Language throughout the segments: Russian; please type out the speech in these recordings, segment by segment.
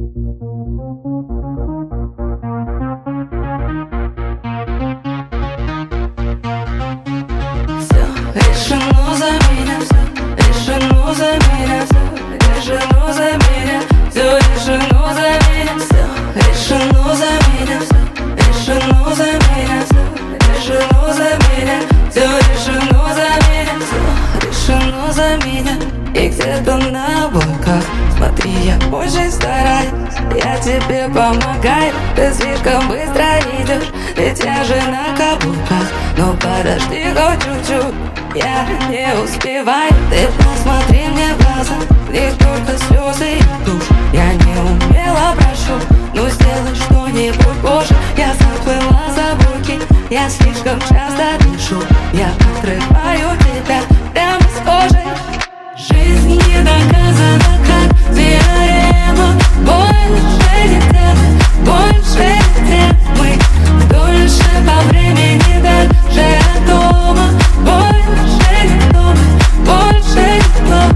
Все решено за меня, все решено за меня, все решено за меня, все решено за меня, все решено за меня, все решено за меня, все решено за меня, все решено за меня, все решено за меня. И где-то на облаках, смотри, я очень стараюсь, я тебе помогаю. Ты слишком быстро идешь, ведь я же на каблуках. Но подожди хоть чуть-чуть, я не успеваю. Ты посмотри мне в глаза, в них только слезы и душ. Я не умела, прошу, ну сделай что-нибудь, боже. Я заплыла за бурки, я слишком часто дышу. Я отрываю тебя прямо с кожей. Жизнь не доказана, как теорема. Больше не темы, больше не темы. Дольше по времени, даже от дома. Больше не дома, больше не дома.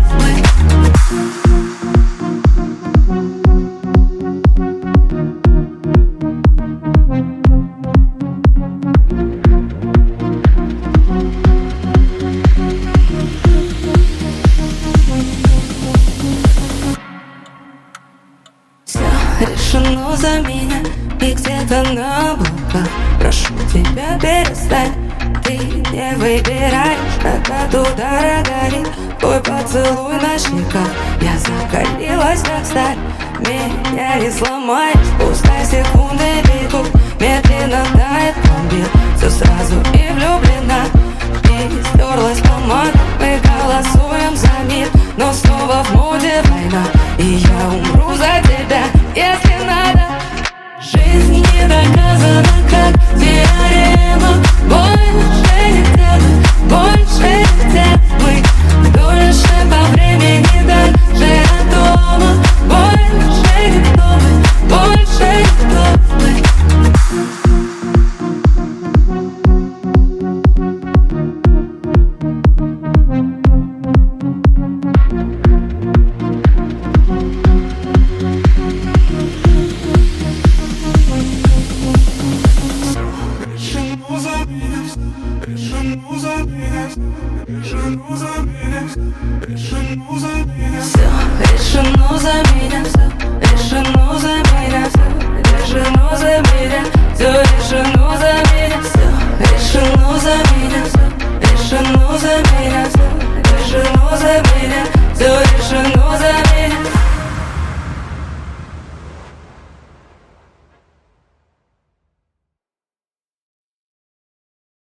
Решено за меня, и где-то на облаках. Прошу тебя, перестань, ты не выбираешь, когда туда горит твой поцелуй на щеках. Я закалилась, как сталь, меня не сломаешь. Пускай секунды бегут, медленно тает пломбир. Все сразу и влюблена, и стерлась помада. Мы голосуем за мир, но снова в моде война. И я умру за тебя.